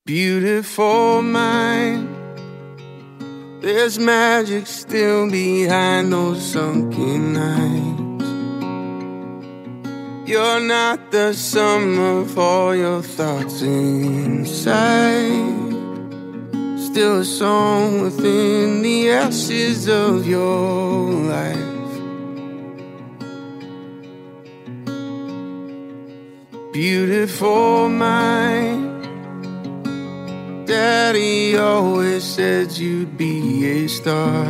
Beautiful mind, there's magic still behind those sunken eyes. You're not the sum of all your thoughts inside. Still a song within the ashes of your life. Beautiful mind, Daddy always said you'd be a star.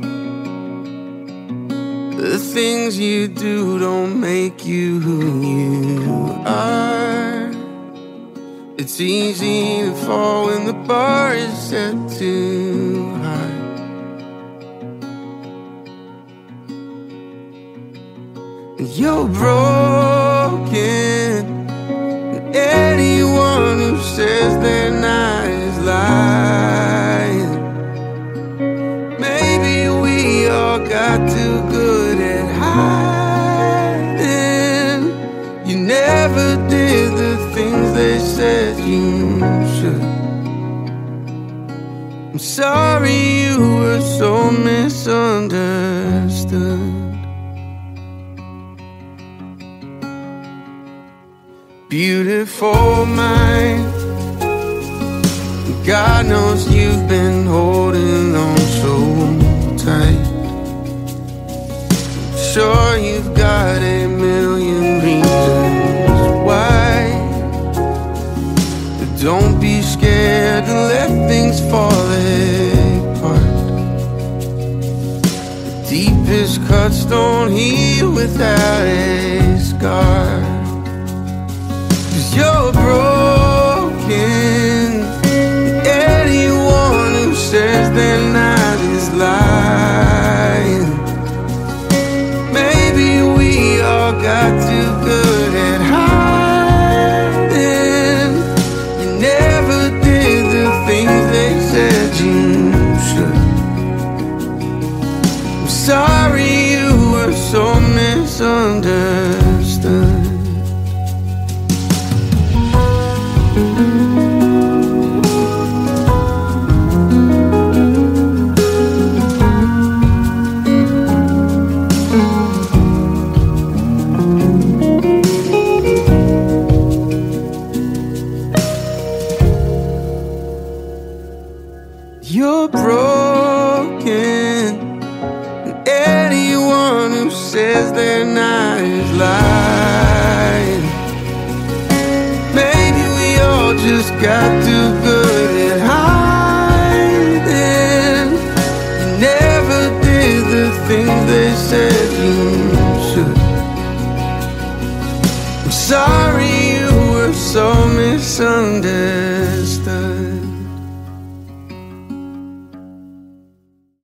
The things you do don't make you who you are. It's easy to fall when the bar is set too high. And you're broken, and anyone who says they're not is lying. Maybe we all got too good at hiding. You never did the things they said you should. I'm sorry you were so misunderstood. Beautiful mind, God knows you've been holding on so tight. Sure you've got a million reasons why, but don't be scared to let things fall apart. The deepest cuts don't heal without a scar. 'Cause you're broken, anyone who says they're not is lying. Maybe we all got too good at hiding. You never did the things they said you should. I'm sorry you were so misunderstood. You're broken, and anyone who says they're not is lying. Maybe we all just got too good at hiding. You never did the things they said you should. I'm sorry you were so misunderstood.